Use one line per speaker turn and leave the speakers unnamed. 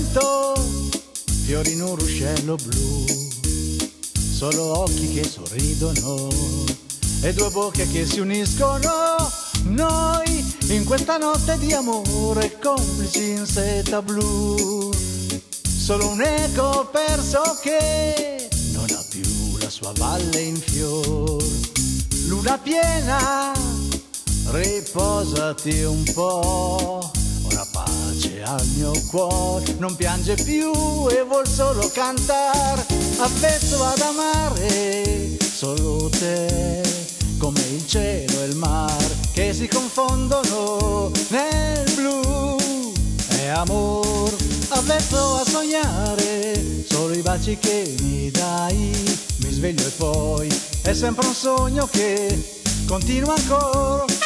vento, fiori in un ruscello blu, solo occhi che sorridono e due bocche che si uniscono. Noi in questa notte di amore complici in seta blu, solo un eco perso che non ha più la sua valle in fior. Luna piena, riposati un po', ora pace al mio cuore, non piange più e vuol solo cantar, avvezzo ad amare solo te, come il cielo e il mare che si confondono nel blu. È amor, avvezzo a sognare solo i baci che mi dai, mi sveglio e poi è sempre un sogno che continua ancora.